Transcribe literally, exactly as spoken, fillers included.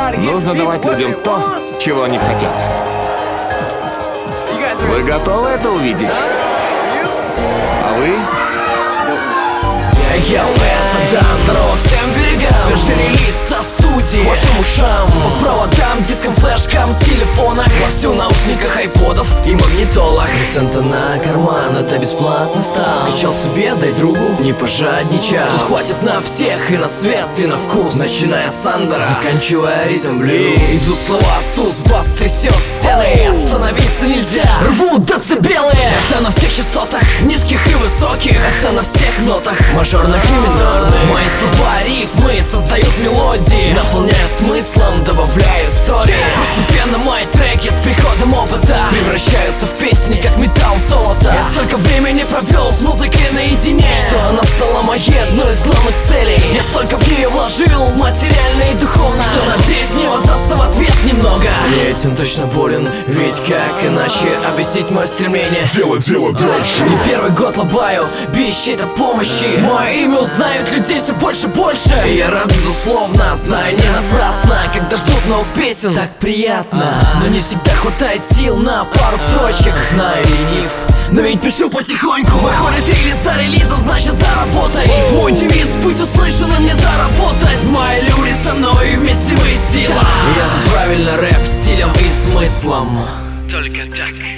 Нужно давать людям то, чего они хотят. Вы готовы это увидеть? А вы? Йоу, это да, здорово всем берегам. Свежий релиз со студии, к вашим ушам, по проводам, дискам, флешкам, телефонах, вовсю наушниках, айподов и магнитолах. Цента на карман, это бесплатно стал. Скачал себе, дай другу, не пожадничал. Тут хватит на всех, и на цвет, и на вкус. Начиная с андера, заканчивая ритм блюз. Идут слова, сус, бас трясет стены. Остановиться нельзя, рвут децибелы. Это на всех частотах, низких и высоких. Это на всех нотах, мажорных и минорных. Мои слова, рифмы создают мелодии, наполняя смыслом, добавляя истории. Постепенно мои треки с приходом опыта превращаются в песни, как металл в золото. Я столько времени провел с музыкой наедине, что она стала моей одной из главных целей. Я столько в нее вложил, материально и духовно, что, надеюсь, не воздастся в ответ немного. Я этим точно болен, ведь как иначе объяснить мое стремление Дело, дело дальше. Не первый год лобаю, без чьей-то помощи. Мое имя узнают людей все больше и больше. И я рад, безусловно, знаю не напрасно. Когда ждут новых песен, так приятно. Но не всегда хватает сил на пару строчек. Знаю, ленив, но ведь пишу потихоньку. Выходит релиз за релизом, значит заработай. Мой девиз — быть услышанным, не заработать. Мои люди со мной, вместе мы сила. Я за правильно рэп стилем и смыслом. Только так.